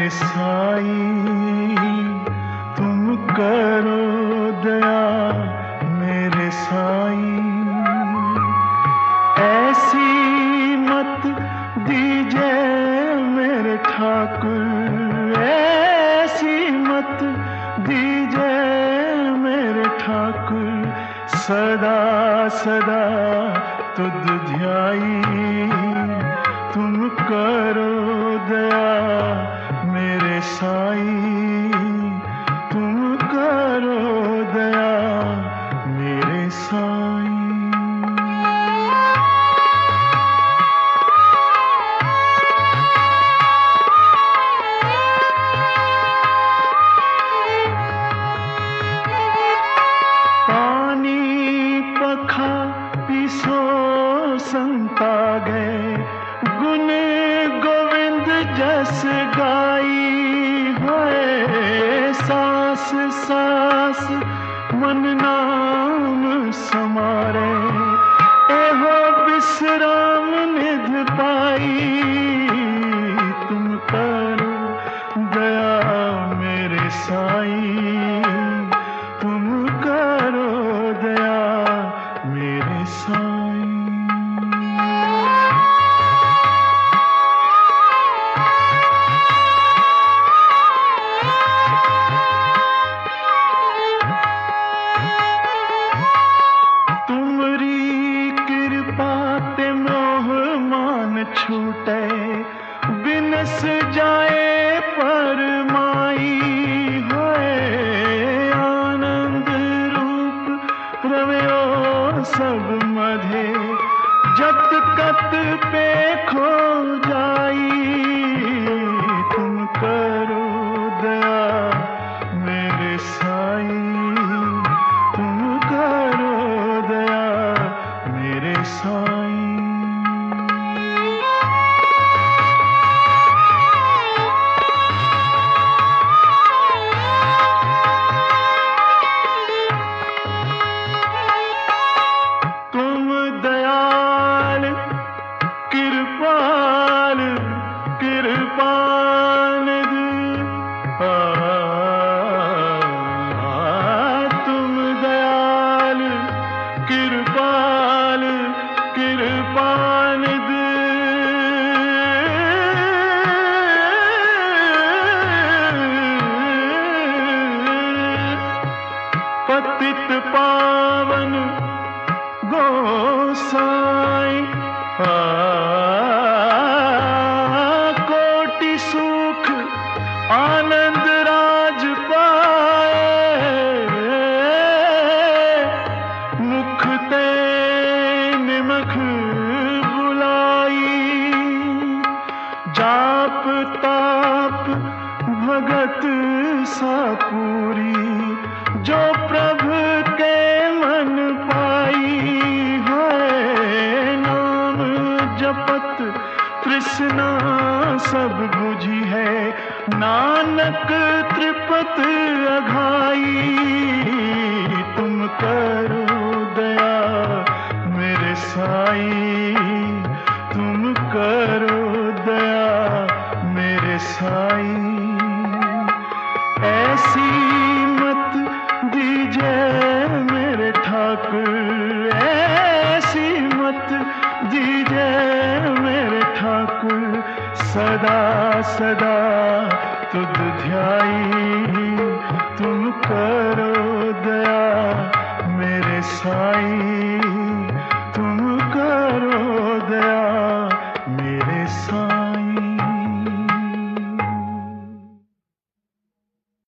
साईं तुम करो दया मेरे साईं, ऐसी मत दीजिए मेरे ठाकुर, ऐसी मत दीजिए मेरे ठाकुर, सदा सदा तुध ध्याई तुम करो दया मेरे साईं, तुम करो दया मेरे साईं। पानी पखा पिसो संता गए, गुण गोविंद जस गाई है, सांस सांस मन नाम समारे, एहो विश्राम निध पाई, तुम करो दया मेरे साईं, तुम करो दया मेरे साईं। छूटे बिनस जाए परमाई है, आनंद रूप रवयो सब मधे, जत कत पे खो जाई, तुम करो दया मेरे साईं, तुम करो दया मेरे साईं। तुम दयाल कृपाल कृपानिध, पतित पावन गोसाई, कोटि सुख आनंद राज पाए, मुख ते निमख बुलाई, जाप ताप भगत सापूरी, जो प्रभु के मन पाई है, नाम जपत तृष्णा सब बुझी है, नानक त्रिपत अघाई, तुम करो दया मेरे साईं, तुम करो दया मेरे साईं, ऐसी मत दीजिए मेरे ठाकुर, ऐसी मत दीजिए मेरे ठाकुर, सदा सदा तुध ध्याई तुम करो दया मेरे साईं।